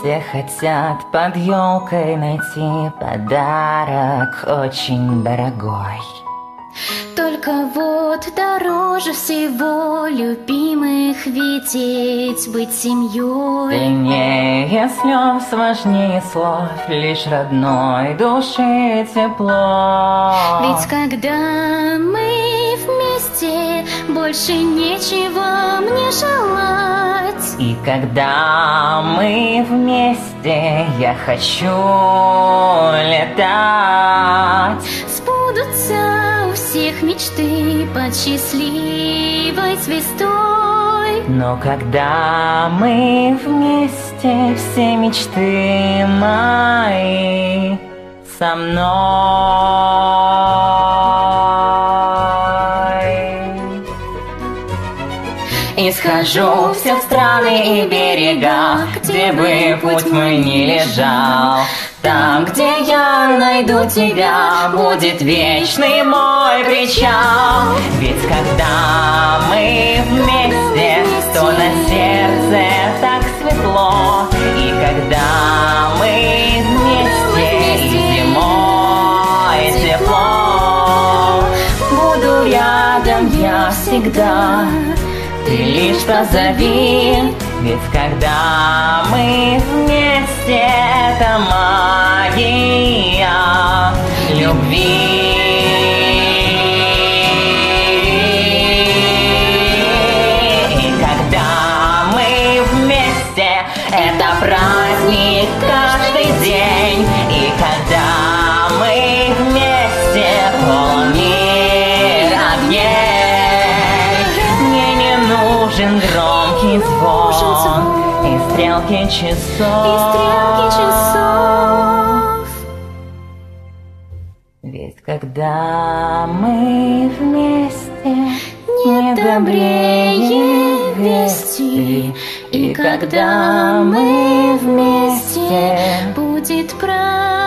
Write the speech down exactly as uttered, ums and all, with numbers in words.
Все хотят под елкой найти подарок очень дорогой. Только вот дороже всего любимых видеть, быть семьей. Длиннее слез, важнее слов, лишь родной души тепло. Ведь когда мы вместе, больше нечего мне желать. И когда мы вместе, я хочу летать. Сбудутся у всех мечты под счастливой звездой. Но когда мы вместе, все мечты мои со мной. И схожу в все страны и берега, где бы путь мой ни лежал. Там, где я найду тебя, будет вечный мой причал. Ведь когда мы вместе, то на сердце так светло. И когда мы вместе, и зимой тепло, буду рядом я всегда, ты лишь позови. Ведь когда мы вместе, это магия любви. И когда мы вместе, это праздник каждый день. И когда мы вместе, полон мир огней. Мне не нужен громкий звон и стрелки часов. И стрелки часов. Ведь когда мы вместе, Не добрее вести. И когда мы вместе, будет праздник.